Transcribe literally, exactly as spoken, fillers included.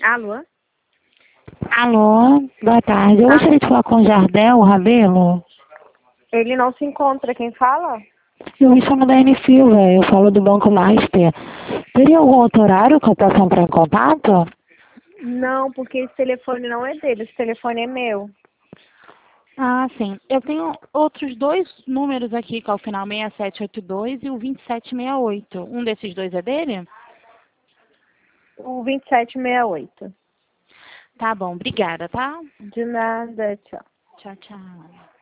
Alô? Alô, boa tarde. Eu Ah. gostaria de falar com o Jardel Rabelo. Ele não se encontra. Quem fala? Eu me chamo Daiane Silva, eu falo do Banco Master. Teria algum outro horário que eu possa entrar em contato? Não, porque esse telefone não é dele. Esse telefone é meu. Ah, sim. Eu tenho outros dois números aqui, que é o final seis sete oito dois e o vinte e sete sessenta e oito. Um desses dois é dele? O vinte e sete sessenta e oito. Tá bom, obrigada, tá? De nada. Tchau. Tchau, tchau.